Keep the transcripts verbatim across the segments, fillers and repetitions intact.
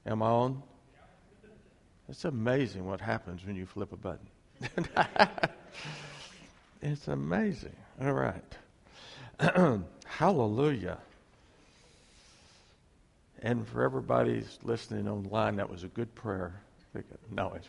Am I on? It's amazing what happens when you flip a button. It's amazing. All right. Hallelujah. And for everybody listening online, that was a good prayer. No, it's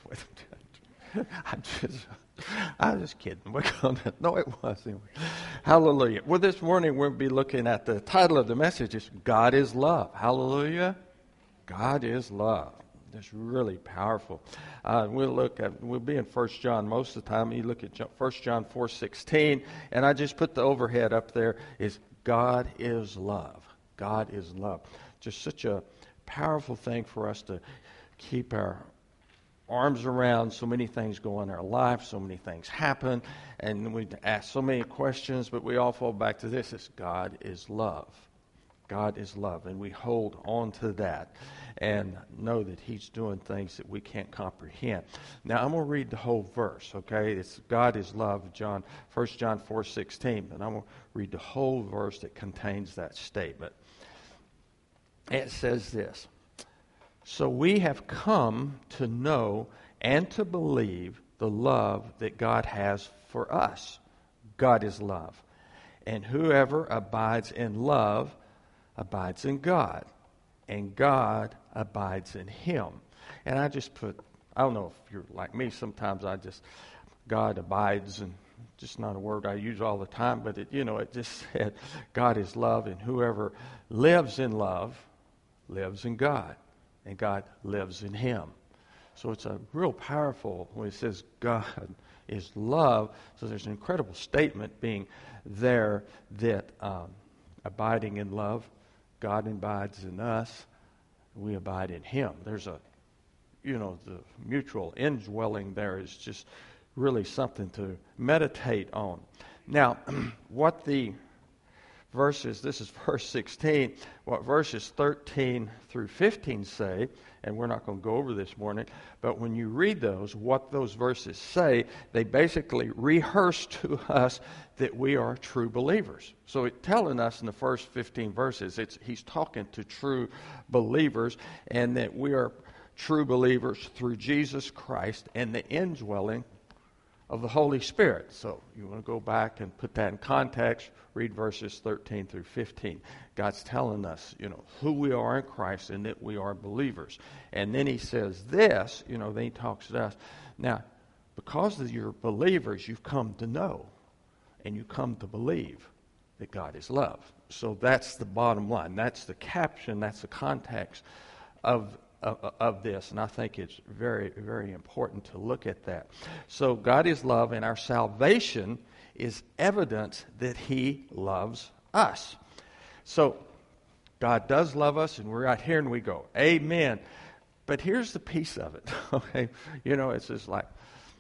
I'm just, I'm just kidding. We're gonna, no, it was anyway. Hallelujah. Well, this morning we'll be looking at the title of the message is God is Love. Hallelujah. God is love. That's really powerful. Uh, we'll look at, we'll be in First John most of the time. You look at First John four sixteen, and I just put the overhead up there, is God is love. God is love. Just such a powerful thing for us to keep our arms around. So many things go on in our life, so many things happen, and we ask so many questions, but we all fall back to this, is God is love. God is love, and we hold on to that and know that He's doing things that we can't comprehend. Now, I'm going to read the whole verse, okay? It's God is love, John, First John four sixteen, but I'm going to read the whole verse that contains that statement. It says this, so we have come to know and to believe the love that God has for us. God is love. And whoever abides in love abides in God, and God abides in him. And I just put, I don't know if you're like me, sometimes I just, God abides, and just not a word I use all the time, but it, you know, it just said, God is love, and whoever lives in love lives in God, and God lives in him. So it's a real powerful, when it says God is love, so there's an incredible statement being there that um, abiding in love, God abides in us, we abide in him. There's a, you know, the mutual indwelling there is just really something to meditate on. Now, what the verses, this is verse sixteen, what verses thirteen through fifteen say, and we're not going to go over this morning, but when you read those, what those verses say, they basically rehearse to us that we are true believers. So it's telling us in the first fifteen verses, it's he's talking to true believers, and that we are true believers through Jesus Christ and the indwelling of the Holy Spirit. So you want to go back and put that in context, read verses thirteen through fifteen. God's telling us, you know, who we are in Christ and that we are believers. And then he says this, you know, then he talks to us. Now, because of your believers, you've come to know and you come to believe that God is love. So that's the bottom line. That's the caption. That's the context of Of, of this, and I think it's very, very important to look at that. So God is love, and our salvation is evidence that he loves us. So God does love us, and we're out here and we go, amen. But here's the piece of it, okay? You know, it's just like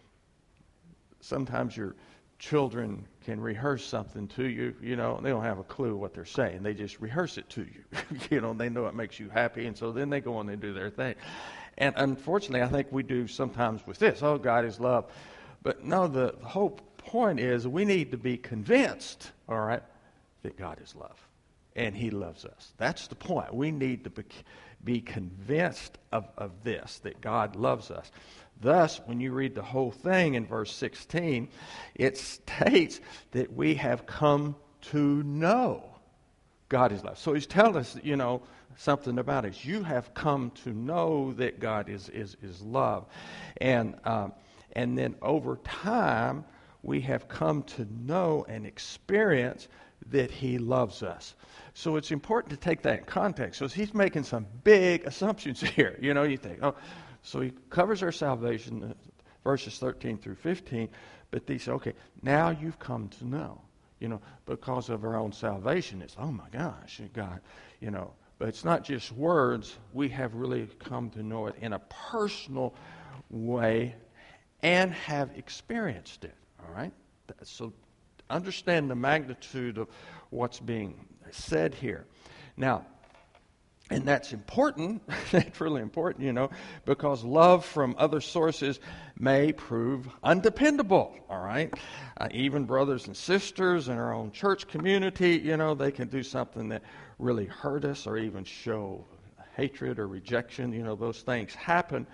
sometimes your children can rehearse something to you, you know, and they don't have a clue what they're saying. They just rehearse it to you. You know, they know it makes you happy, and so then they go on and do their thing. And unfortunately, I think we do sometimes with this, oh, God is love. But no, the whole point is we need to be convinced, all right, that God is love, and he loves us. That's the point. We need to be, be convinced of, of this, that God loves us. Thus, when you read the whole thing in verse sixteen, it states that we have come to know God is love. So he's telling us, you know, something about it. You have come to know that God is is, is love. And, um, and then over time, we have come to know and experience that he loves us. So it's important to take that in context. So he's making some big assumptions here. You know, you think, oh, so he covers our salvation, verses thirteen through fifteen, but he said, okay, now you've come to know, you know, because of our own salvation. It's, oh my gosh, God, you know, but it's not just words. We have really come to know it in a personal way and have experienced it, all right? So understand the magnitude of what's being said here. Now, and that's important, that's really important, you know, because love from other sources may prove undependable, all right? Uh, even brothers and sisters in our own church community, you know, they can do something that really hurt us or even show hatred or rejection. You know, those things happen.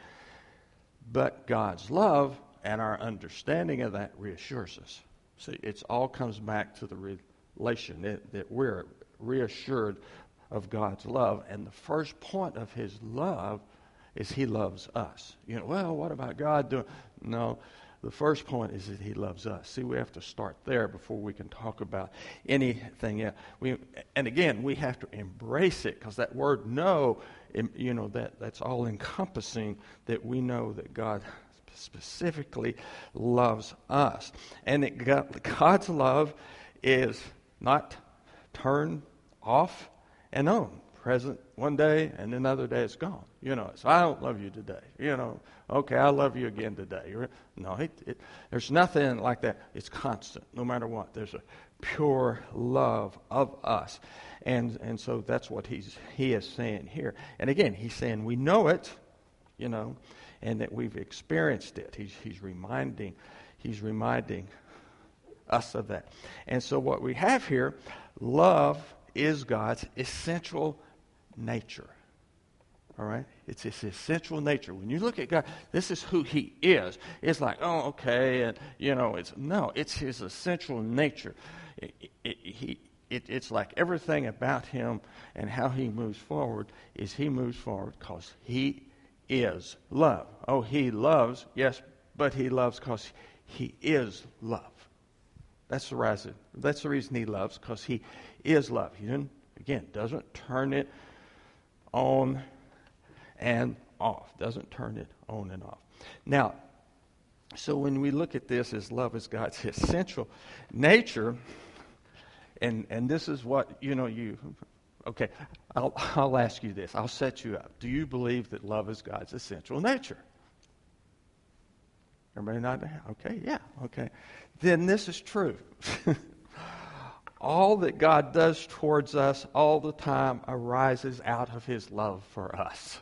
But God's love and our understanding of that reassures us. See, it all comes back to the relation that, that we're reassured of God's love. And the first point of his love is he loves us. You know, well, what about God doing? No, the first point is that he loves us. See, we have to start there before we can talk about anything else. We, and again, we have to embrace it, because that word know, you know, that, that's all encompassing, that we know that God specifically loves us. And that God, God's love is not turned off and on. Present one day, and another day it's gone. You know, so I don't love you today. You know, okay, I love you again today. No, it, it, there's nothing like that. It's constant, no matter what. There's a pure love of us. And and so that's what he's he is saying here. And again, he's saying we know it, you know, and that we've experienced it. He's he's reminding, he's reminding us of that. And so what we have here, love is God's essential nature. All right? It's his essential nature. When you look at God, this is who he is. It's like, oh, okay, and, you know, it's, no, it's his essential nature. It, it, he, it, it's like everything about him and how he moves forward is he moves forward because he is love. Oh, he loves, yes, but he loves because he is love. That's the reason. That's the reason he loves, because he is love. He didn't, again, doesn't turn it on and off. Doesn't turn it on and off. Now, so when we look at this as love is God's essential nature, and and this is what, you know, you, okay, I'll, I'll ask you this. I'll set you up. Do you believe that love is God's essential nature? Everybody not there? Okay, yeah, okay. Then this is true. All that God does towards us all the time arises out of his love for us.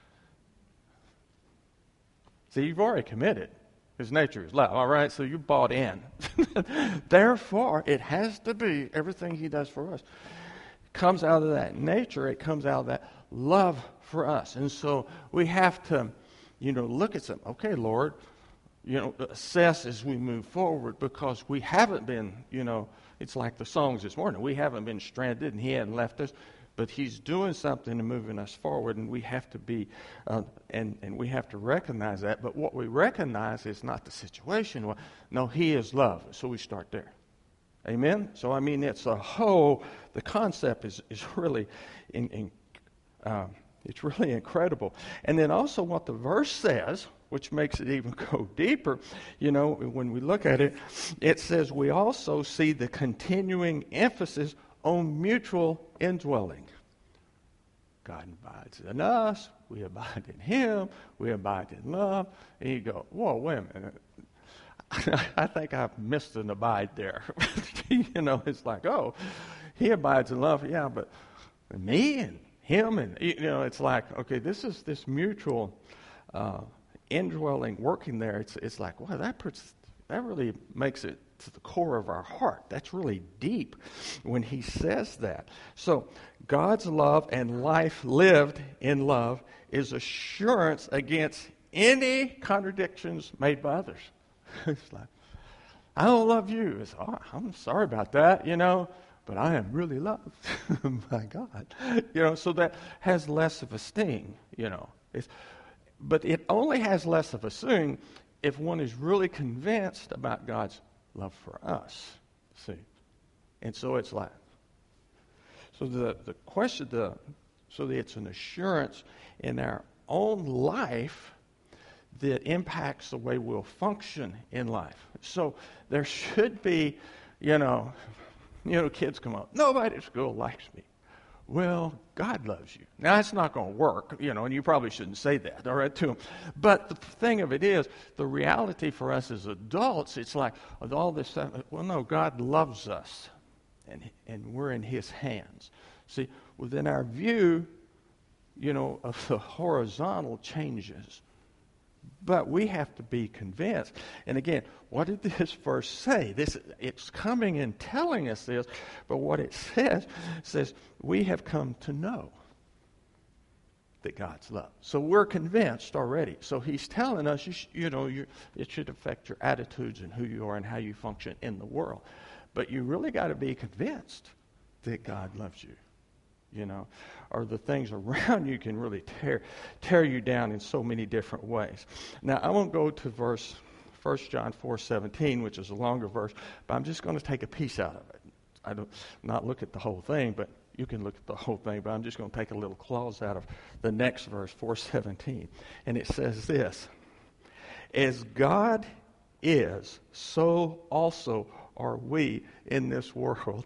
See, you've already committed. His nature is love, all right? So you bought in. Therefore, it has to be everything he does for us. It comes out of that nature. It comes out of that love for us. And so we have to, you know, look at something. Okay, Lord, you know, assess as we move forward, because we haven't been, you know, it's like the songs this morning. We haven't been stranded, and he hadn't left us, but he's doing something and moving us forward, and we have to be, uh, and, and we have to recognize that. But what we recognize is not the situation. Well, no, he is love, so we start there. Amen? So, I mean, it's a whole, the concept is, is really, in, in, uh, it's really incredible. And then also what the verse says, which makes it even go deeper, you know, when we look at it, it says we also see the continuing emphasis on mutual indwelling. God abides in us, we abide in him, we abide in love. And you go, whoa, wait a minute. I think I've missed an abide there. You know, it's like, oh, he abides in love, yeah, but me and him, and, you know, it's like, okay, this is this mutual uh indwelling, working there. It's it's like, wow, that puts, that really makes it to the core of our heart. That's really deep when he says that. So God's love and life lived in love is assurance against any contradictions made by others. It's like, I don't love you. It's, oh, I'm sorry about that, you know, but I am really loved by God. You know, so that has less of a sting, you know. It's, But it only has less of a sting if one is really convinced about God's love for us. See? And so it's like, so the, the question, the, so that it's an assurance in our own life that impacts the way we'll function in life. So there should be, you know, you know, kids come up, nobody at school likes me. Well, God loves you. Now, that's not going to work, you know, and you probably shouldn't say that, all right, to them. But the thing of it is, the reality for us as adults, it's like, with all this stuff, well, no, God loves us, and and we're in his hands. See, within our view, you know, of the horizontal changes. But we have to be convinced. And again, what did this verse say? This, it's coming and telling us this, but what it says, says we have come to know. that God's love. So we're convinced already. So he's telling us, you, sh- you know, you, it should affect your attitudes and who you are and how you function in the world. But you really got to be convinced that God loves you, you know, or the things around you can really tear tear you down in so many different ways. Now, I won't go to verse First John four seventeen, which is a longer verse, but I'm just going to take a piece out of it. I don't not look at the whole thing, but you can look at the whole thing, but I'm just going to take a little clause out of the next verse, four seventeen. And it says this: as God is, so also are we in this world.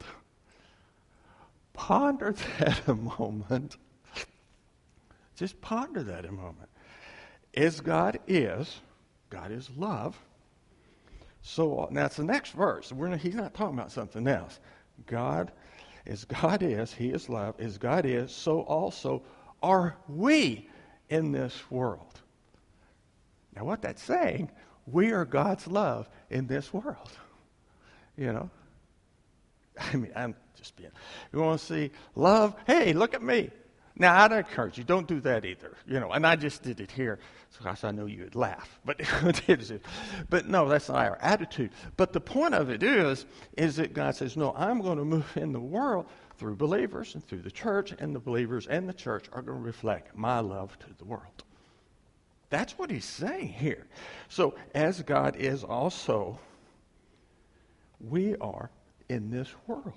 Ponder that a moment. Just ponder that a moment. As God is, God is love. So now it's the next verse. We're not, he's not talking about something else. God, as God is, he is love. As God is, so also are we in this world. Now what that's saying, we are God's love in this world. You know? I mean, I'm just being, you want to see love? Hey, look at me. Now, I'd encourage you, don't do that either. You know, and I just did it here, because I know you would laugh. But, but no, that's not our attitude. But the point of it is, is that God says, no, I'm going to move in the world through believers and through the church, and the believers and the church are going to reflect my love to the world. That's what he's saying here. So, as God is also, we are in this world.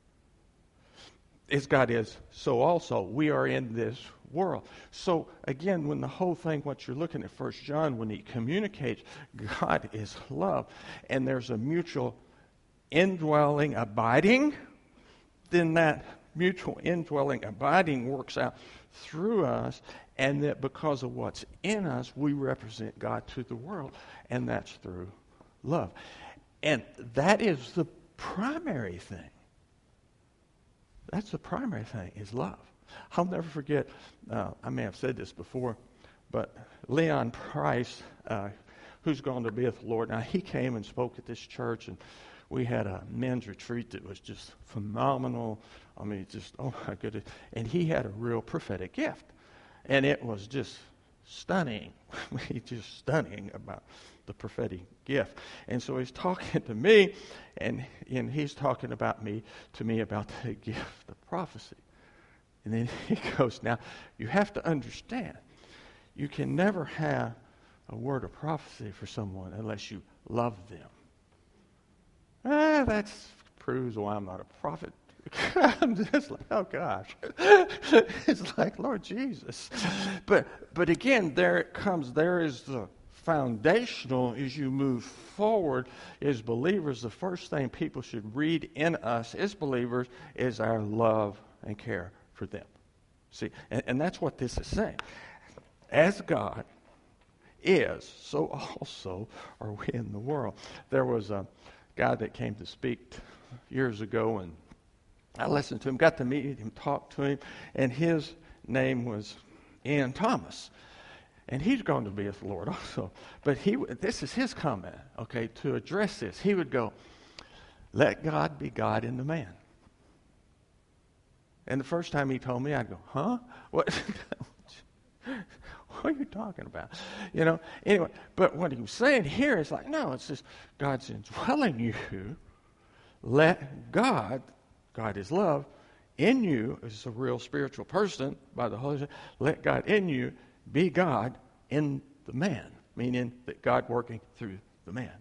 As God is, so also we are in this world. So again, when the whole thing, what you're looking at First John, when he communicates, God is love, and there's a mutual indwelling, abiding, then that mutual indwelling, abiding works out through us, and that because of what's in us, we represent God to the world, and that's through love. And that is the primary thing. That's the primary thing, is love. I'll never forget, uh, I may have said this before, but Leon Price, uh, who's gone to be with the Lord, now he came and spoke at this church, and we had a men's retreat that was just phenomenal. I mean, just, oh my goodness. And he had a real prophetic gift. And it was just stunning. just stunning about the prophetic gift. And so he's talking to me, and, and he's talking about me to me about the gift of prophecy. And then he goes, now, you have to understand, you can never have a word of prophecy for someone unless you love them. Ah, that proves why I'm not a prophet. I'm just like, oh gosh. It's like, Lord Jesus. But but again, there it comes, there is the foundational as you move forward as believers. The first thing people should read in us as believers is our love and care for them. See, and, and that's what this is saying. As God is, so also are we in the world. There was a guy that came to speak years ago, and I listened to him, got to meet him, talk to him, and his name was Ian Thomas. And he's going to be with the Lord also. But he, this is his comment, okay, to address this. He would go, let God be God in the man. And the first time he told me, I'd go, huh? What? What are you talking about? You know, anyway, but what he was saying here is like, no, it's just God's indwelling you. Let God, God is love, in you, as a real spiritual person by the Holy Spirit, let God in you be God in the man, meaning that God working through the man.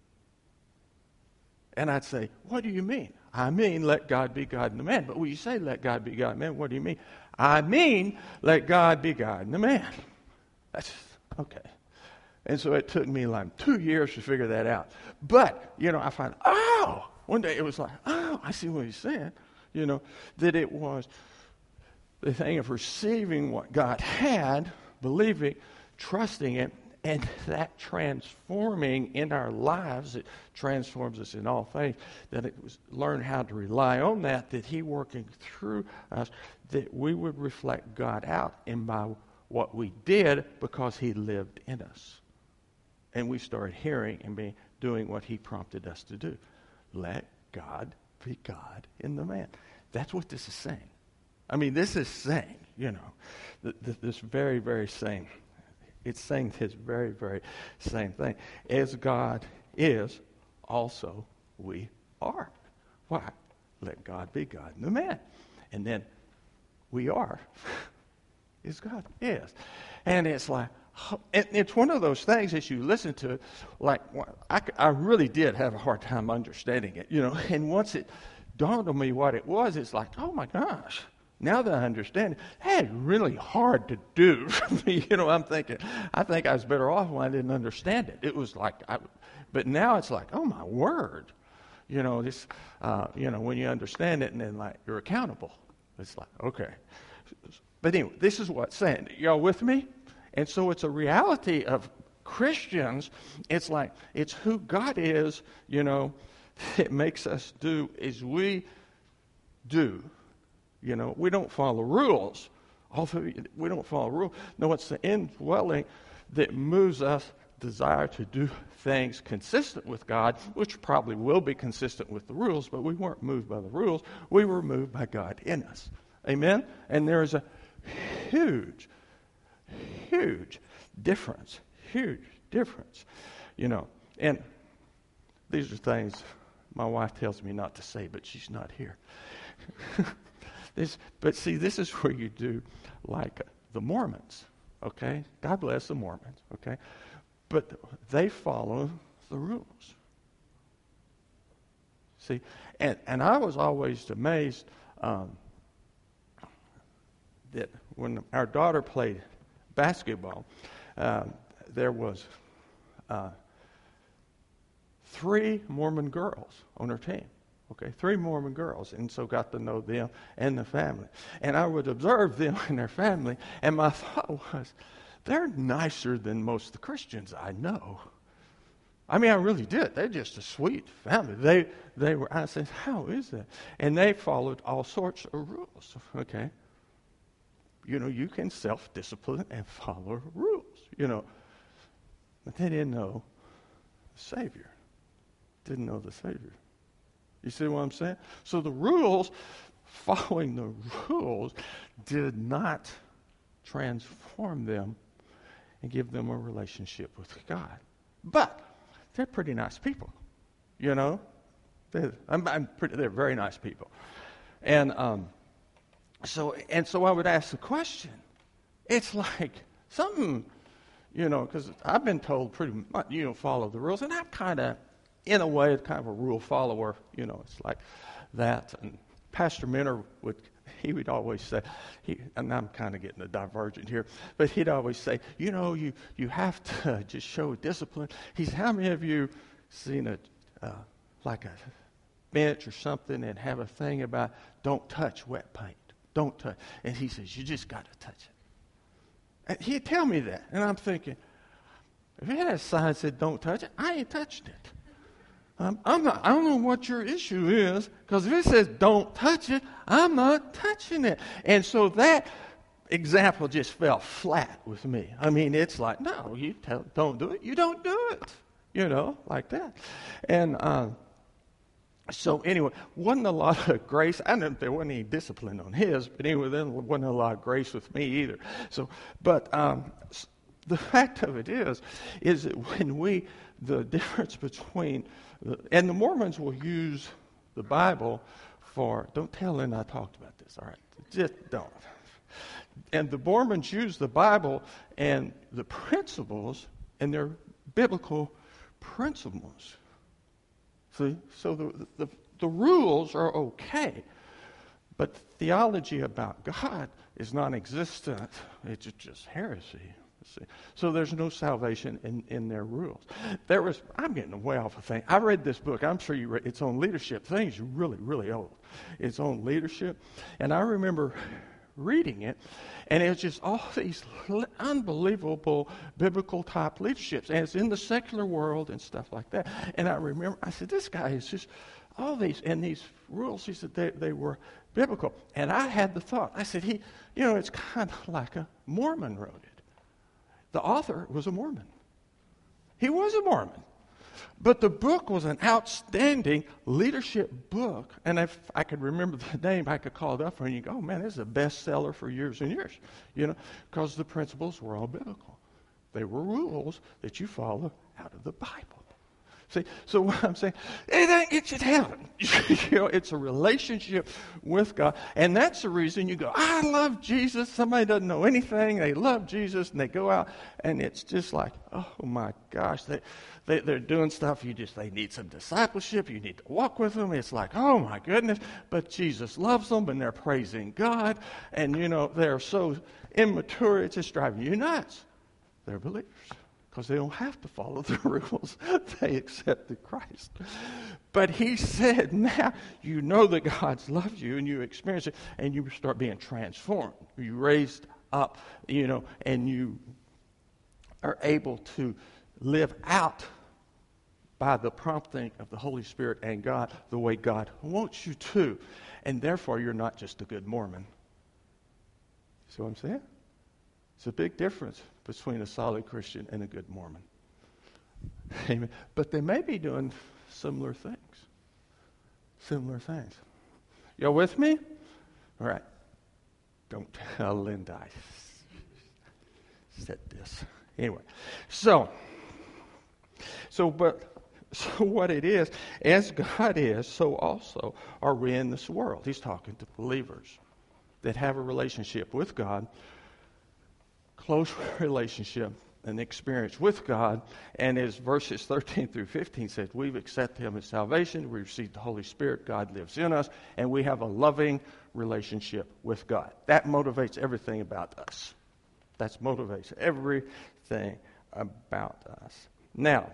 And I'd say, what do you mean? I mean, let God be God in the man. But when you say let God be God in the man, what do you mean? I mean, let God be God in the man. That's, okay. And so it took me like two years to figure that out. But, you know, I find, oh, one day it was like, oh, I see what he's saying. You know, that it was the thing of receiving what God had, believing, trusting it, and that transforming in our lives. It transforms us in all things. That it was learn how to rely on that, that he working through us, that we would reflect God out in by what we did because he lived in us. And we started hearing and be doing what he prompted us to do. Let God be God in the man. That's what this is saying. I mean, this is saying, you know, th- th- this very, very same, it's saying this very, very same thing. As God is, also we are. Why? Let God be God and the man. And then we are as God is. And it's like, and it's one of those things as you listen to it, like, I, I really did have a hard time understanding it, you know, and once it dawned on me what it was, it's like, oh my gosh, now that I understand it, that's really hard to do for me. You know, I'm thinking, I think I was better off when I didn't understand it. It was like, I, but now it's like, oh my word. You know, this, uh, you know, when you understand it and then like you're accountable, it's like, okay. But anyway, this is what's saying. Y'all with me? And so it's a reality of Christians. It's like, it's who God is, you know, it makes us do as we do. You know, we don't follow rules. Although we don't follow rules. No, it's the indwelling that moves us desire to do things consistent with God, which probably will be consistent with the rules, but we weren't moved by the rules. We were moved by God in us. Amen? And there is a huge, huge difference. Huge difference. You know, and these are things my wife tells me not to say, but she's not here. this, but see, this is where you do like the Mormons, okay? God bless the Mormons, okay? But they follow the rules. See, and, and I was always amazed um, that when our daughter played basketball, um, there was uh, three Mormon girls on her team. Okay, three Mormon girls, and so got to know them and the family. And I would observe them and their family, and my thought was, they're nicer than most of the Christians I know. I mean, I really did. They're just a sweet family. They they were. I said, how is that? And they followed all sorts of rules. Okay, you know, you can self-discipline and follow rules. You know, but they didn't know the Savior. Didn't know the Savior. You see what I'm saying? So the rules, following the rules, did not transform them and give them a relationship with God. But they're pretty nice people, you know. They're, I'm, I'm pretty, they're very nice people, and um, so and so I would ask the question. It's like something, you know, because I've been told pretty much, you know, follow the rules, and I'm kind of, in a way, kind of a rule follower. You know, it's like that. And Pastor Minner would. He would always say, he, and I'm kind of getting a divergent here, but he'd always say, you know, you, you have to just show discipline. He said, how many of you seen a uh, like a bench or something and have a thing about don't touch wet paint, don't touch? And he says, you just got to touch it. And he'd tell me that, and I'm thinking, if it had a sign that said don't touch it, I ain't touched it. Um, I'm not, I don't know what your issue is, because if it says don't touch it, I'm not touching it. And so that example just fell flat with me. I mean, it's like, no, you tell, don't do it. You don't do it, you know, like that. And um, so anyway, wasn't a lot of grace. I don't know if there wasn't any discipline on his, but anyway, there wasn't a lot of grace with me either. So, but um, the fact of it is, is that when we, the difference between, the, and the Mormons will use the Bible for, don't tell Lynn I talked about this, all right? Just don't. And the Mormons use the Bible and the principles, and they're biblical principles. See? So the, the, the rules are okay, but theology about God is non-existent. It's just heresy. See? So there's no salvation in, in their rules. There was, I'm getting way off a thing. I read this book. I'm sure you read it's on leadership. The thing's really, really old. It's on leadership. And I remember reading it, and it was just all these unbelievable biblical type leaderships. And it's in the secular world and stuff like that. And I remember, I said, this guy is just all these, and these rules, he said they, they were biblical. And I had the thought, I said, he, you know, it's kind of like a Mormon wrote it. The author was a Mormon. He was a Mormon. But the book was an outstanding leadership book. And if I could remember the name, I could call it up for you and you go, oh, man, this is a bestseller for years and years. You know, because the principles were all biblical. They were rules that you follow out of the Bible. See, so what I'm saying, it ain't get you to heaven. You know, it's a relationship with God. And that's the reason you go, I love Jesus. Somebody doesn't know anything. They love Jesus. And they go out. And it's just like, oh, my gosh. They, they, they're doing stuff. You just, they need some discipleship. You need to walk with them. It's like, oh, my goodness. But Jesus loves them. And they're praising God. And, you know, they're so immature. It's just driving you nuts. They're believers. Because they don't have to follow the rules. They accepted Christ. But he said, now you know that God's loved you and you experience it and you start being transformed. You raised up, you know, and you are able to live out by the prompting of the Holy Spirit and God the way God wants you to. And therefore, you're not just a good Mormon. See what I'm saying? It's a big difference between a solid Christian and a good Mormon. Amen. But they may be doing similar things. Similar things. Y'all with me? All right. Don't tell Linda I said this. Anyway, so, so, but, so what it is, as God is, so also are we in this world. He's talking to believers that have a relationship with God, close relationship and experience with God. And as verses thirteen through fifteen says, we've accepted him as salvation. We received the Holy Spirit. God lives in us. And we have a loving relationship with God. That motivates everything about us. That motivates everything about us. Now,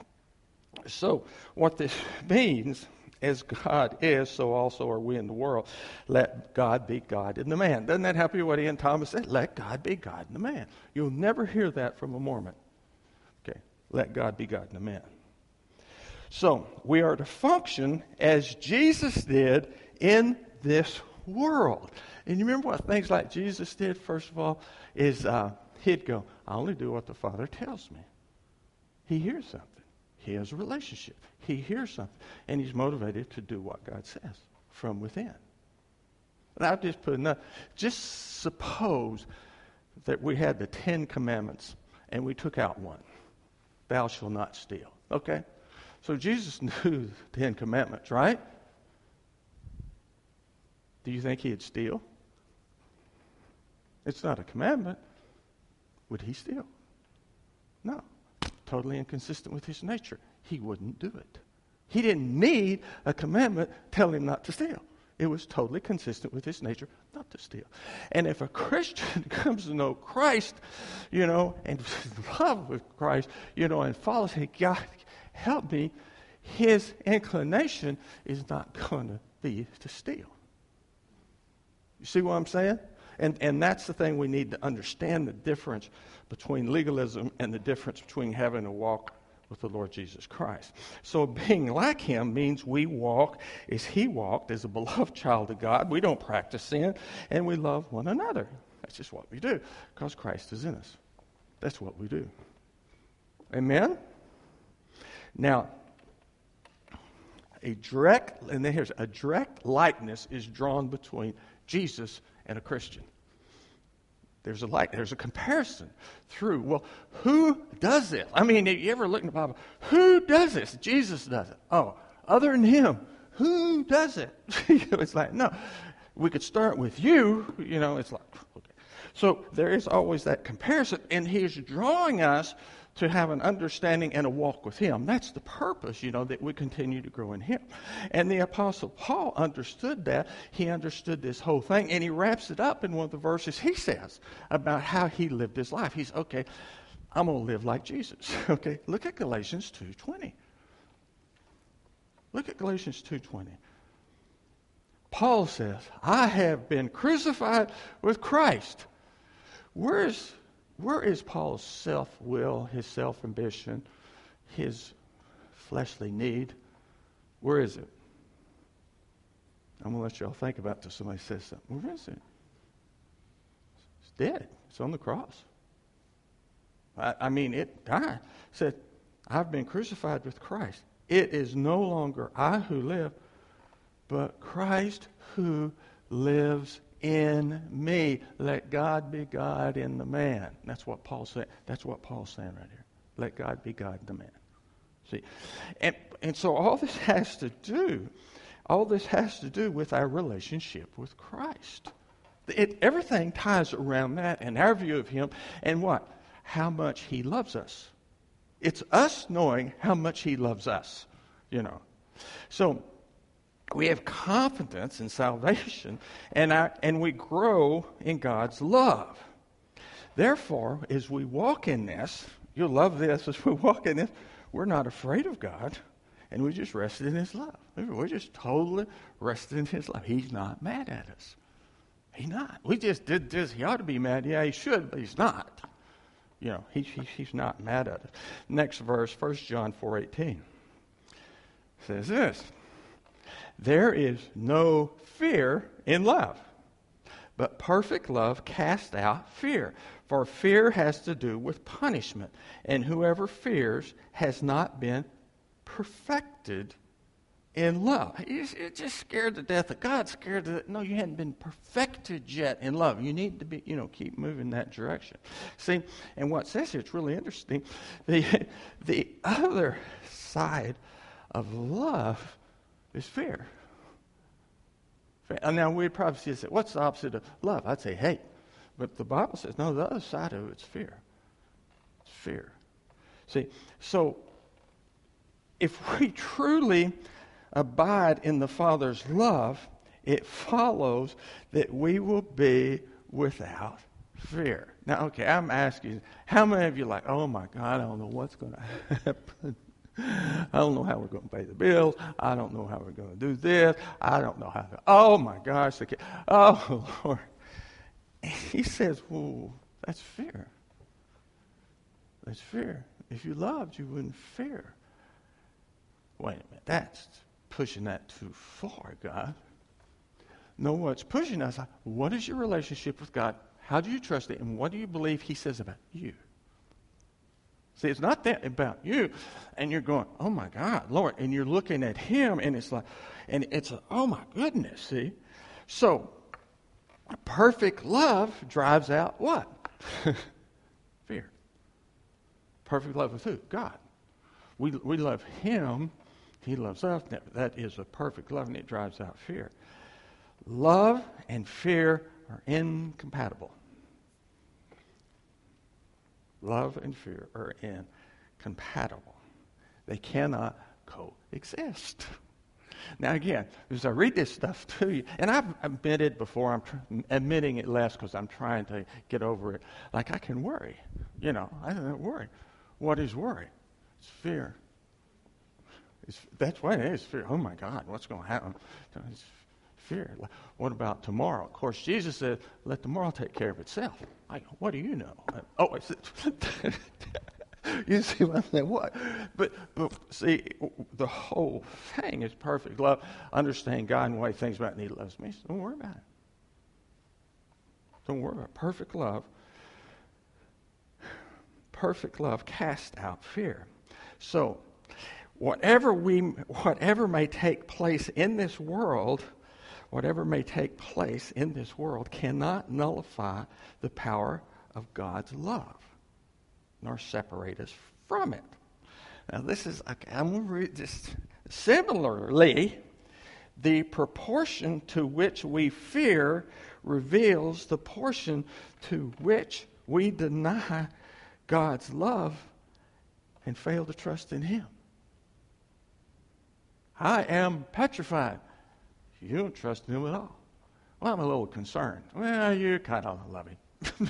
so what this means, as God is, so also are we in the world. Let God be God in the man. Doesn't that help you what Ian Thomas said? Let God be God in the man. You'll never hear that from a Mormon. Okay, let God be God in the man. So, we are to function as Jesus did in this world. And you remember what things like Jesus did, first of all, is uh, he'd go, I only do what the Father tells me. He hears something. He has a relationship. He hears something, and he's motivated to do what God says from within. And I'll just put enough. Just suppose that we had the Ten Commandments, and we took out one. Thou shalt not steal. Okay? So Jesus knew the Ten Commandments, right? Do you think he'd steal? It's not a commandment. Would he steal? No. Totally inconsistent with his nature. He wouldn't do it. He didn't need a commandment telling him not to steal. It was totally consistent with his nature not to steal. And if a Christian comes to know Christ, you know, and is in love with Christ, you know, and follows him, God, help me, his inclination is not going to be to steal. You see what I'm saying? And and that's the thing we need to understand, the difference between legalism and the difference between having a walk with the Lord Jesus Christ. So being like him means we walk as he walked, as a beloved child of God. We don't practice sin, and we love one another. That's just what we do, because Christ is in us. That's what we do. Amen? Now, a direct, and then here's a direct likeness is drawn between Jesus and a Christian. There's a like, there's a comparison through. Well, who does this? I mean, you ever look in the Bible? Who does this? Jesus does it. Oh, other than him, who does it? You know, it's like, no. We could start with you. You know, it's like, okay. So there is always that comparison, and he's drawing us to have an understanding and a walk with him. That's the purpose, you know, that we continue to grow in him. And the Apostle Paul understood that. He understood this whole thing, and he wraps it up in one of the verses he says about how he lived his life. He's, okay, I'm going to live like Jesus. Okay, look at Galatians two twenty. Look at Galatians two twenty. Paul says, I have been crucified with Christ. Where is Where is Paul's self-will, his self-ambition, his fleshly need? Where is it? I'm going to let y'all think about this. Somebody says something. Where is it? It's dead. It's on the cross. I, I mean, it died. It said, I've been crucified with Christ. It is no longer I who live, but Christ who lives in me. Let God be God in the man. That's what Paul's saying. That's what Paul's saying right here. Let God be God in the man. See, and and so all this has to do, all this has to do with our relationship with Christ. It, everything ties around that and our view of Him and what? How much He loves us. It's us knowing how much He loves us, you know. So we have confidence in salvation, and our, and we grow in God's love. Therefore, as we walk in this, you'll love this, as we walk in this, we're not afraid of God, and we just rest in His love. We're just totally resting in His love. He's not mad at us. He's not. We just did this. He ought to be mad. Yeah, he should, but he's not. You know, he, he, he's not mad at us. Next verse, First John four eighteen, says this. There is no fear in love, but perfect love casts out fear. For fear has to do with punishment, and whoever fears has not been perfected in love. You're just scared to death of God, scared to death. No, you hadn't been perfected yet in love. You need to be, you know, keep moving that direction. See, and what it says here, it's really interesting. The, the other side of love is fear. Now, we'd probably say, what's the opposite of love? I'd say hate. But the Bible says, no, the other side of it's fear. It's fear. See, so if we truly abide in the Father's love, it follows that we will be without fear. Now, okay, I'm asking, how many of you are like, oh my God, I don't know what's going to happen. I don't know how we're going to pay the bills. I don't know how we're going to do this. I don't know how to, oh my gosh. Okay. Oh, Lord. And he says, well, that's fear. That's fear. If you loved, you wouldn't fear. Wait a minute, that's pushing that too far, God. No, what's pushing us, what is your relationship with God? How do you trust it? And what do you believe He says about you? See, it's not that about you. And you're going, oh my God, Lord. And you're looking at Him, and it's like, and it's, a, oh my goodness, see? So, perfect love drives out what? Fear. Perfect love with who? God. We we love Him. He loves us. That is a perfect love, and it drives out fear. Love and fear are incompatible. Love and fear are incompatible. They cannot coexist. Now again, as I read this stuff to you, and I've admitted before, I'm tr- admitting it less because I'm trying to get over it. Like I can worry. You know, I don't worry. What is worry? It's fear. It's, that's what it is, fear. Oh my God, what's going to happen? It's fear. What about tomorrow? Of course, Jesus said, let tomorrow take care of itself. Like, what do you know? Oh, it's, you see what I'm saying? What? But, but see, the whole thing is perfect love. Understand God and the way He thinks about it, and He loves me. So don't worry about it. Don't worry about it. Perfect love. Perfect love casts out fear. So, whatever we, whatever may take place in this world, whatever may take place in this world cannot nullify the power of God's love, nor separate us from it. Now, this is, okay, I'm going to read this. Similarly, the proportion to which we fear reveals the portion to which we deny God's love and fail to trust in Him. I am petrified. You don't trust Him at all. Well, I'm a little concerned. Well, you kind of love Him.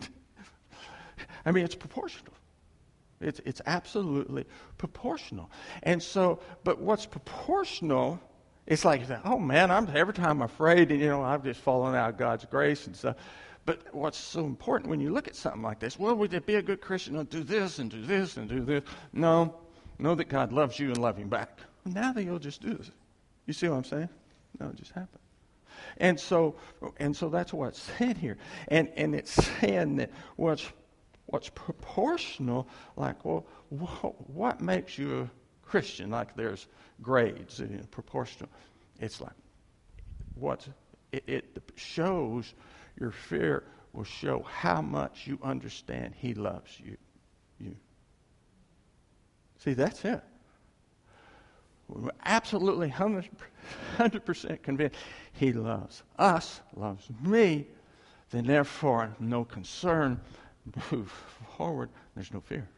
I mean, it's proportional. It's it's absolutely proportional. And so, but what's proportional, it's like, oh man, I'm every time I'm afraid, and you know, I've just fallen out of God's grace and stuff. But what's so important when you look at something like this, well, would it be a good Christian to do this and do this and do this? No. Know that God loves you and love Him back. Now that you'll just do this. You see what I'm saying? No, it just happened. And so and so that's what's said here. And and it's saying that what's what's proportional, like, well, wh- what makes you a Christian? Like there's grades, you know, proportional. It's like, what it, it shows, your fear will show how much you understand he loves you. you. See, that's it. We're absolutely one hundred percent convinced he loves us, loves me, then therefore no concern, move forward, there's no fear.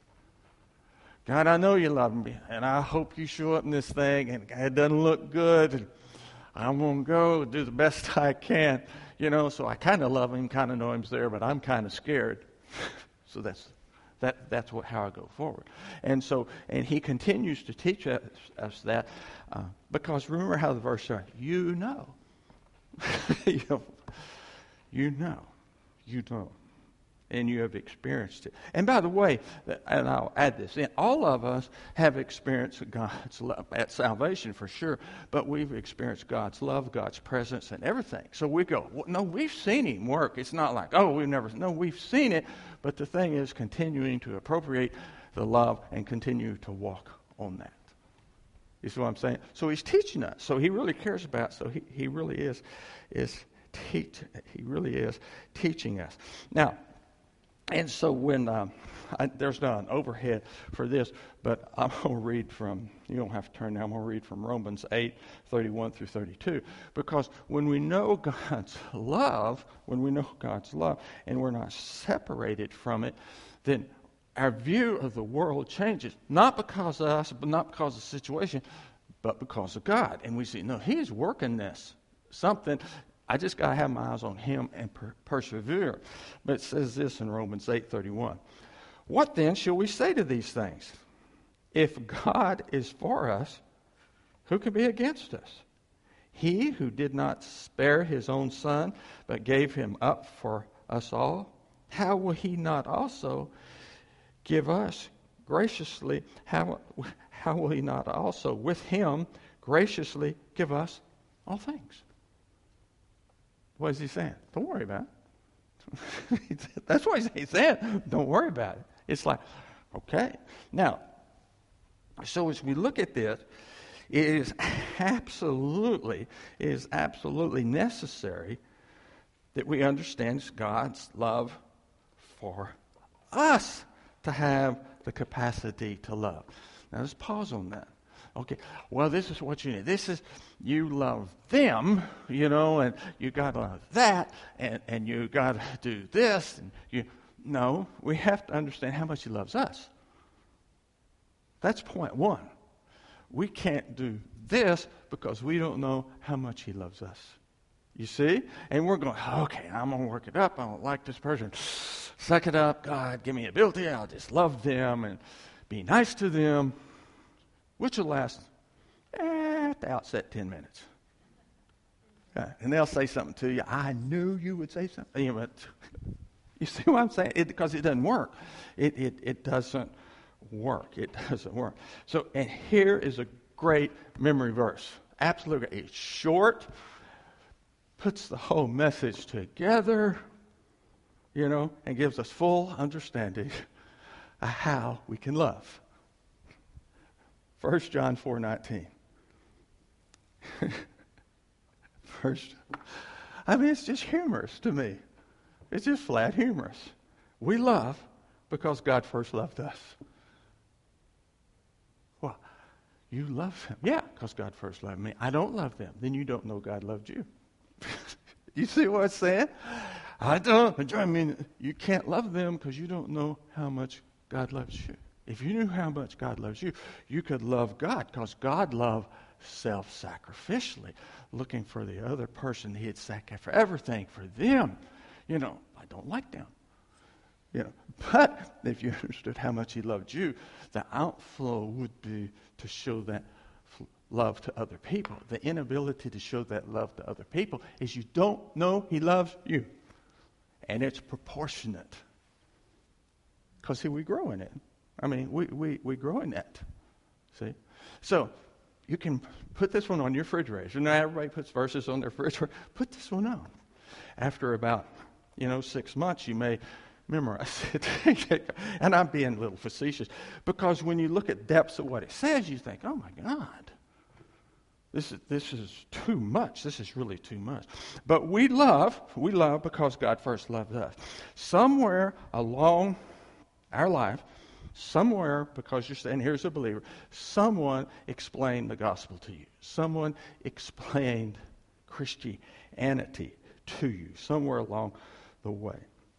God, I know you love me, and I hope you show up in this thing, and it doesn't look good, and I'm going to go do the best I can, you know, so I kind of love him, kind of know he's there, but I'm kind of scared. So that's That, that's what, how I go forward. And so, and he continues to teach us, us that, uh, because remember how the verse starts, you know. you know. You know. You know. And you have experienced it. And by the way, and I'll add this in, all of us have experienced God's love at salvation for sure, but we've experienced God's love, God's presence, and everything. So we go, well, no, we've seen him work. It's not like, oh, we've never, no, we've seen it, but the thing is continuing to appropriate the love and continue to walk on that. You see what I'm saying? So he's teaching us. So he really cares about, so he, he really is, is teach, he really is teaching us. Now, and so when, um, I, there's not an overhead for this, but I'm going to read from, you don't have to turn now, I'm going to read from Romans eight, thirty-one through thirty-two. Because when we know God's love, when we know God's love, and we're not separated from it, then our view of the world changes. Not because of us, but not because of the situation, but because of God. And we see, no, He's working this. Something... I just got to have my eyes on him and per- persevere. But it says this in Romans eight thirty-one. What then shall we say to these things? If God is for us, who can be against us? He who did not spare his own son, but gave him up for us all, how will he not also give us graciously, how, how will he not also with him graciously give us all things? What is he saying? Don't worry about it. That's what he's saying. Don't worry about it. It's like, okay. Now, so as we look at this, it is absolutely, it is absolutely necessary that we understand God's love for us to have the capacity to love. Now, let's pause on that. Okay, well, this is what you need. This is, you love them, you know, and you got to love that, and, and you got to do this. And you, no, we have to understand how much he loves us. That's point one. We can't do this because we don't know how much he loves us. You see? And we're going, okay, I'm going to work it up. I don't like this person. Suck it up. God, give me ability. I'll just love them and be nice to them. Which will last, eh, at the outset, ten minutes. Uh, and they'll say something to you. I knew you would say something. You, know, you see what I'm saying? It, because it doesn't work. It, it, it doesn't work. It doesn't work. So, and here is a great memory verse. Absolutely. It's short, puts the whole message together, you know, and gives us full understanding of how we can love. First John four nineteen. First, I mean, it's just humorous to me. It's just flat humorous. We love because God first loved us. Well, you love him. Yeah, because God first loved me. I don't love them. Then you don't know God loved you. You see what I'm saying? I don't. I mean, you can't love them because you don't know how much God loves you. If you knew how much God loves you, you could love God because God loved self-sacrificially, looking for the other person. He'd sacrifice everything for them. You know, I don't like them. You know, but if you understood how much he loved you, the outflow would be to show that love to other people. The inability to show that love to other people is you don't know he loves you. And it's proportionate. Because, see, we grow in it. I mean, we, we, we grow in that. See? So, you can put this one on your refrigerator. Now, everybody puts verses on their refrigerator. Put this one on. After about, you know, six months, you may memorize it. And I'm being a little facetious, because when you look at depths of what it says, you think, oh my God, this is, this is too much. This is really too much. But we love, we love because God first loved us. Somewhere along our life, somewhere, because you're saying, here's a believer, someone explained the gospel to you. Someone explained Christianity to you somewhere along the way.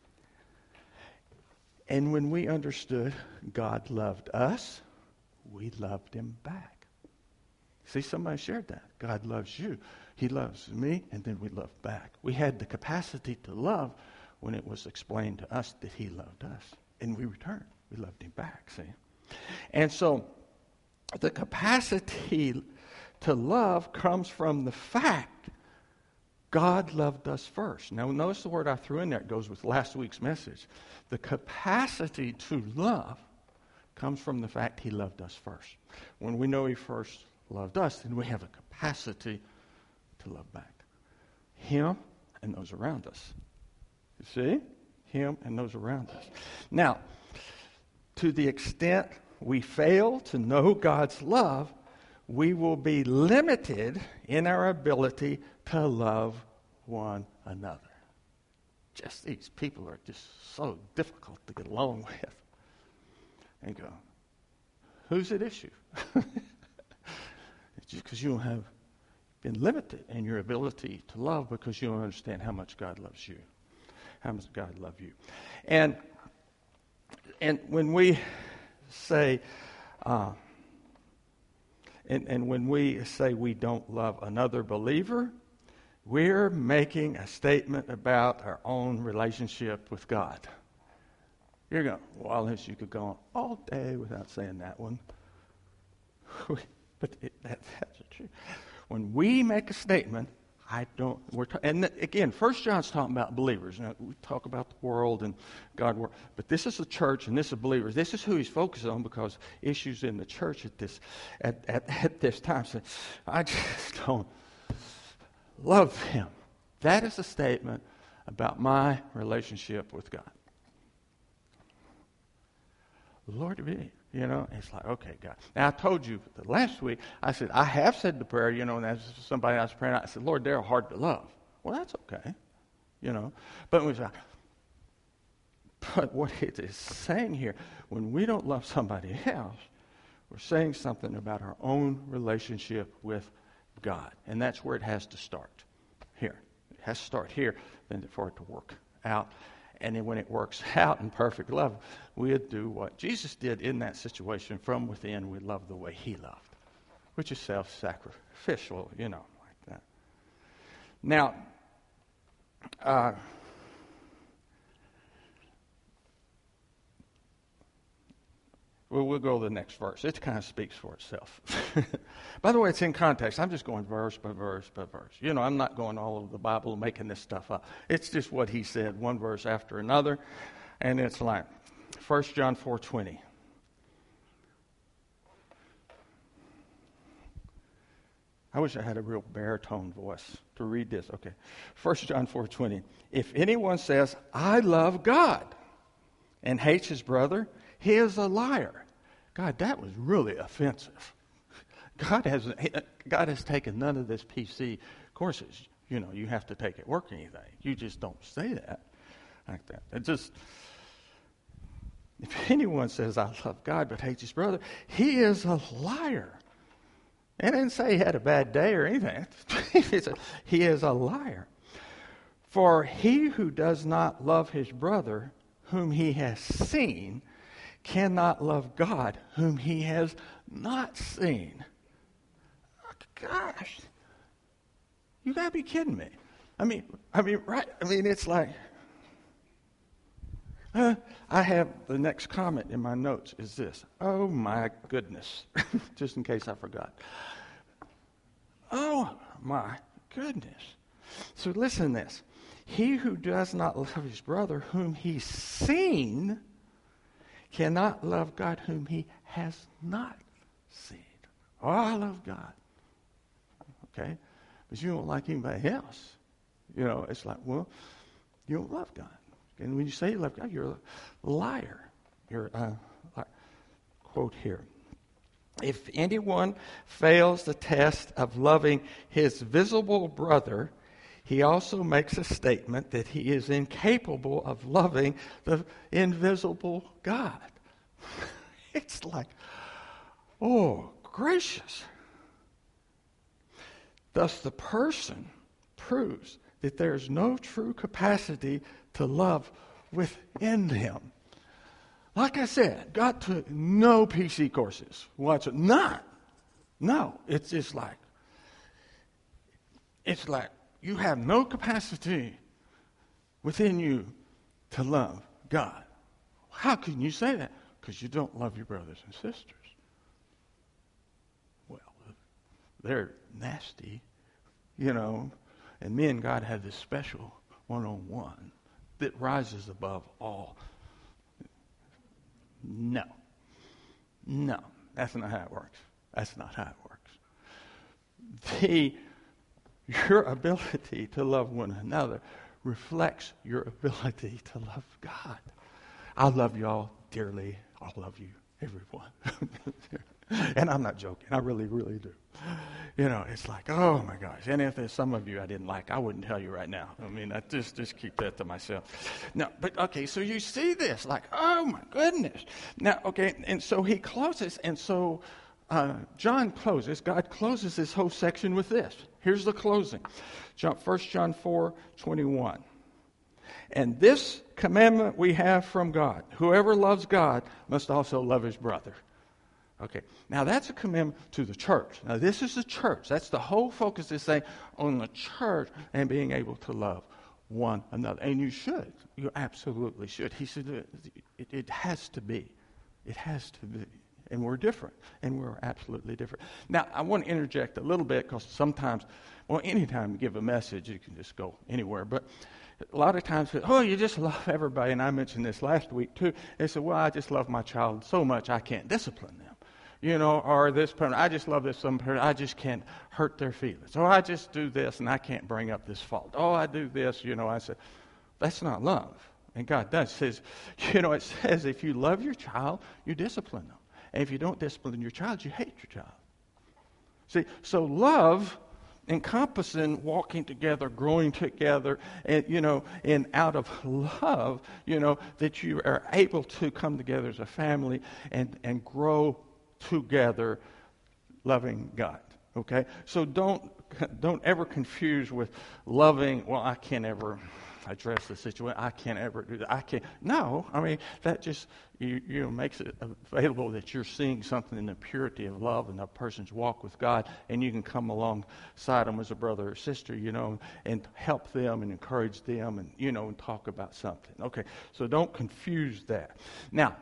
And when we understood God loved us, we loved him back. See, somebody shared that. God loves you. He loves me, and then we love back. We had the capacity to love when it was explained to us that he loved us. And we returned. We loved him back, see? And so the capacity to love comes from the fact God loved us first. Now, notice the word I threw in there. It goes with last week's message. The capacity to love comes from the fact he loved us first. When we know he first loved us, then we have a capacity to love back. Him and those around us. You see? Him and those around us. Now, to the extent we fail to know God's love, we will be limited in our ability to love one another. Just these people are just so difficult to get along with. And go, who's at issue? It's just because you don't have been limited in your ability to love, because you don't understand how much God loves you. How much God loves you. And and when we say, uh, and, and when we say we don't love another believer, we're making a statement about our own relationship with God. You're going, well, as you could go on all day without saying that one. But it, that, that's the truth. When we make a statement, I don't, we're ta- and again, First John's talking about believers. Now, we talk about the world and God, but this is the church and this is believers. This is who he's focused on, because issues in the church at this at, at, at this time. So I just don't love him. That is a statement about my relationship with God. Lord be. You know, it's like, okay, God. Now, I told you the last week, I said, I have said the prayer, you know, and as somebody else praying, I said, Lord, they're hard to love. Well, that's okay, you know. But, we say, but what it is saying here, when we don't love somebody else, we're saying something about our own relationship with God. And that's where it has to start, here. It has to start here then for it to work out. And then when it works out in perfect love, we'll do what Jesus did in that situation. From within, we love the way he loved, which is self-sacrificial, you know, like that. Now, uh, well, we'll go to the next verse. It kind of speaks for itself. By the way, it's in context. I'm just going verse by verse by verse. You know, I'm not going all over the Bible and making this stuff up. It's just what he said, one verse after another. And it's like First John four twenty. I wish I had a real baritone voice to read this. Okay. First John four twenty. If anyone says, I love God, and hates his brother, he is a liar. God, that was really offensive. God has God has taken none of this P C courses. You know, you have to take at work or anything. You just don't say that like that. It just, if anyone says, I love God but hates his brother, he is a liar. And it didn't say he had a bad day or anything. He is a liar. For he who does not love his brother whom he has seen cannot love God whom he has not seen. Gosh, you gotta be kidding me. I mean, I mean, right? I mean, it's like, uh, I have the next comment in my notes is this. Oh my goodness, just in case I forgot. Oh my goodness. So listen to this. He who does not love his brother whom he's seen cannot love God whom he has not seen. Oh, I love God. Okay? But you don't like anybody else. You know, it's like, well, you don't love God. And when you say you love God, you're a liar. You're a liar. Quote here. If anyone fails the test of loving his visible brother, he also makes a statement that he is incapable of loving the invisible God. It's like, oh, gracious. Thus, the person proves that there is no true capacity to love within him. Like I said, got to no P C courses. Watch it. None. No. It's just like, it's like you have no capacity within you to love God. How can you say that? Because you don't love your brothers and sisters. Well, they're nasty, you know, and me and God have this special one-on-one that rises above all. No. No. That's not how it works. That's not how it works. The, your ability to love one another reflects your ability to love God. I love you all dearly. I love you, everyone. And I'm not joking. I really, really do. You know, it's like, oh my gosh. And if there's some of you I didn't like, I wouldn't tell you right now. I mean, I just, just keep that to myself. No, but okay, so you see this, like, oh my goodness. Now, okay, and so he closes, and so uh, John closes, God closes this whole section with this. Here's the closing. John, First John four twenty-one. And this commandment we have from God. Whoever loves God must also love his brother. Okay, now that's a commandment to the church. Now this is the church. That's the whole focus is saying on the church and being able to love one another. And you should. You absolutely should. He said it, it has to be. It has to be. And we're different. And we're absolutely different. Now, I want to interject a little bit because sometimes, well, anytime you give a message, you can just go anywhere. But a lot of times, oh, you just love everybody. And I mentioned this last week, too. They said, well, I just love my child so much I can't discipline them. You know, or this person, I just love this some person, I just can't hurt their feelings. Or I just do this and I can't bring up this fault. Oh, I do this, you know. I said, that's not love. And God does. It says, you know, it says if you love your child, you discipline them. And if you don't discipline your child, you hate your child. See, so love encompassing walking together, growing together, and, you know, and out of love, you know, that you are able to come together as a family and, and grow together loving God. Okay? So don't don't ever confuse with loving, well, I can't ever address the situation. I can't ever do that. I can't. No, I mean, that just, you, you know, makes it available that you're seeing something in the purity of love and a person's walk with God, and you can come alongside them as a brother or sister, you know, and help them and encourage them and, you know, and talk about something. Okay, so don't confuse that. Now,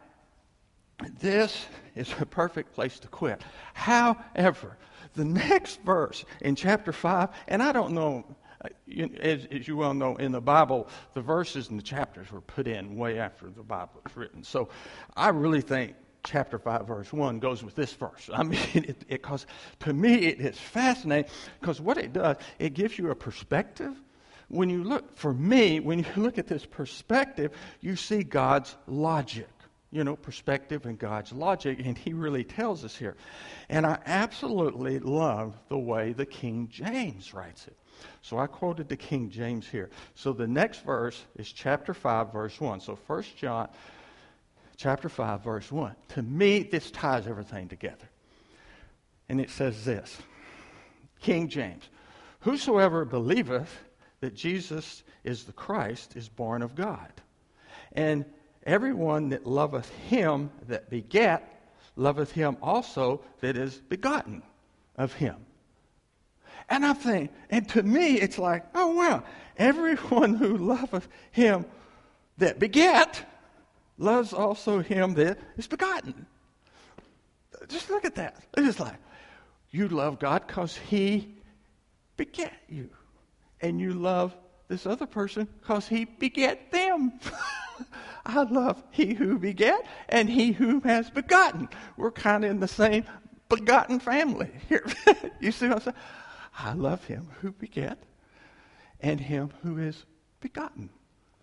this is a perfect place to quit. However, the next verse in chapter five, and I don't know, as, as you well know, in the Bible, the verses and the chapters were put in way after the Bible was written. So I really think chapter five, verse one goes with this verse. I mean, it, because to me it is fascinating because what it does, it gives you a perspective. When you look, for me, when you look at this perspective, you see God's logic. You know, perspective and God's logic, and he really tells us here. And I absolutely love the way the King James writes it. So I quoted the King James here. So the next verse is chapter five, verse one. So First John chapter five, verse one. To me, this ties everything together. And it says this, King James, whosoever believeth that Jesus is the Christ is born of God. And everyone that loveth him that begat, loveth him also that is begotten of him. And I think, and to me, it's like, oh wow, everyone who loveth him that begat, loves also him that is begotten. Just look at that. It's just like, you love God because he begat you. And you love this other person because he begat them. I love he who begat and he who has begotten. We're kind of in the same begotten family here. You see what I'm saying? I love him who begat and him who is begotten.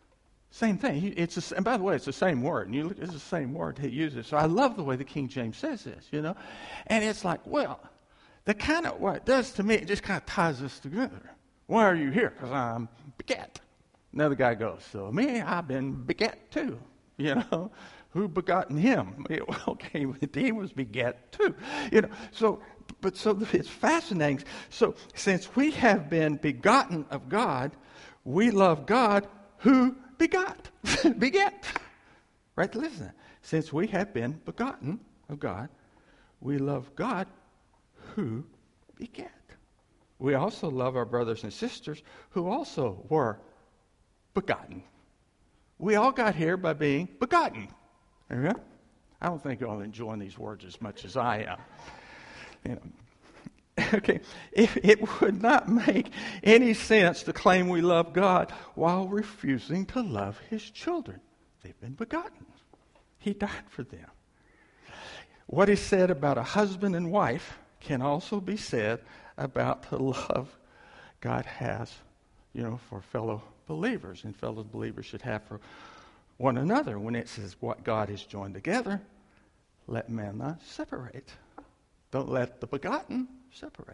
Same thing. He, it's a, and by the way, it's the same word. And you look, it's the same word he uses. So I love the way the King James says this, you know. And it's like, well, the kind of what it does to me, it just kind of ties us together. Why are you here? Because I'm begat. Another guy goes, so me, I've been begat too, you know. Who begotten him? Okay, he was begat too, you know. So, but so it's fascinating. So since we have been begotten of God, we love God who begot, beget. Right? Listen. Since we have been begotten of God, we love God who beget. We also love our brothers and sisters who also were begotten. We all got here by being begotten. Amen? I don't think you're all enjoying these words as much as I am. You know. Okay, it, it would not make any sense to claim we love God while refusing to love His children. They've been begotten. He died for them. What is said about a husband and wife can also be said about the love God has, you know, for fellow believers, and fellow believers should have for one another. When it says what God has joined together, let man not separate. Don't let the begotten separate.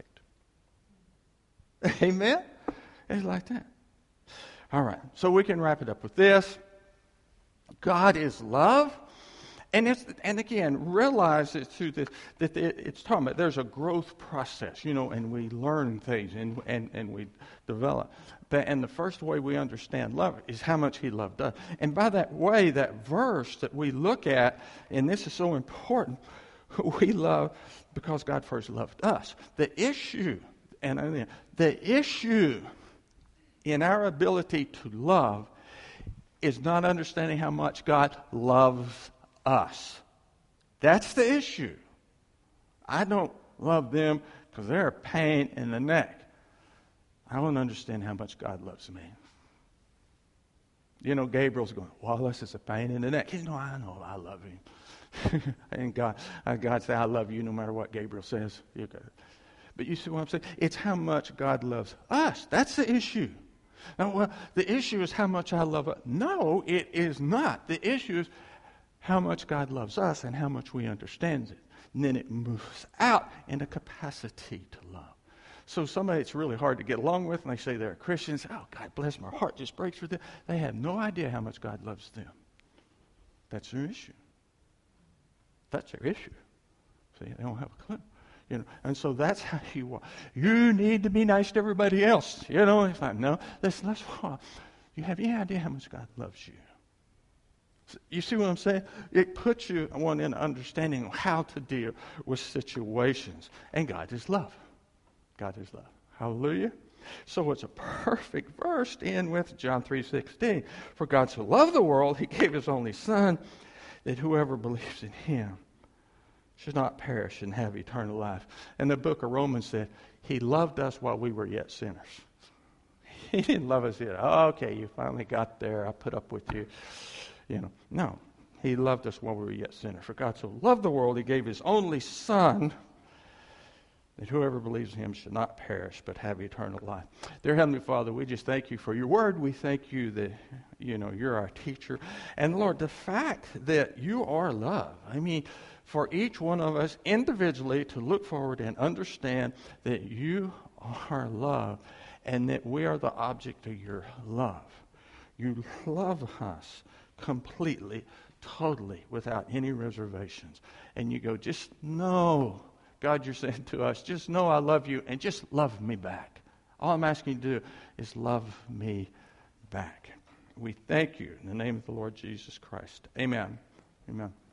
Amen? It's like that. All right, so we can wrap it up with this. God is love. And it's, and again, realize that, through this, that it's talking about there's a growth process, you know, and we learn things and, and, and we develop. But, and the first way we understand love is how much He loved us. And by that way, that verse that we look at, and this is so important, we love because God first loved us. The issue, and I mean, the issue in our ability to love is not understanding how much God loves us. That's the issue. I don't love them because they're a pain in the neck. I don't understand how much God loves me. You know, Gabriel's going, well, this is a pain in the neck. You know, I know I love him. And God, God said, I love you no matter what Gabriel says. You got it. But you see what I'm saying? It's how much God loves us. That's the issue. Now, well, the issue is how much I love it. No, it is not. The issue is how much God loves us and how much we understand it. And then it moves out in a capacity to love. So somebody it's really hard to get along with, and they say they're Christians. Oh, God bless, my heart just breaks for them. They have no idea how much God loves them. That's their issue. That's their issue. See, they don't have a clue. You know, and so that's how you are. You need to be nice to everybody else. You know, if I no, that's that's why. You have any idea how much God loves you? You see what I'm saying? It puts you one in understanding of how to deal with situations. And God is love. God is love. Hallelujah. So it's a perfect verse to end with John three sixteen. For God so loved the world, He gave His only Son, that whoever believes in Him should not perish and have eternal life. And the book of Romans said, He loved us while we were yet sinners. He didn't love us yet. Oh, okay, you finally got there. I put up with you. You know, no. He loved us while we were yet sinners. For God so loved the world, He gave His only Son, that whoever believes in Him should not perish, but have eternal life. Dear Heavenly Father, we just thank You for Your word. We thank You that, you know, You're our teacher. And Lord, the fact that You are love, I mean, for each one of us individually to look forward and understand that You are love and that we are the object of Your love. You love us completely, totally, without any reservations. And You go, just know, God, You're saying to us, just know I love you and just love me back. All I'm asking You to do is love me back. We thank You in the name of the Lord Jesus Christ. Amen. Amen.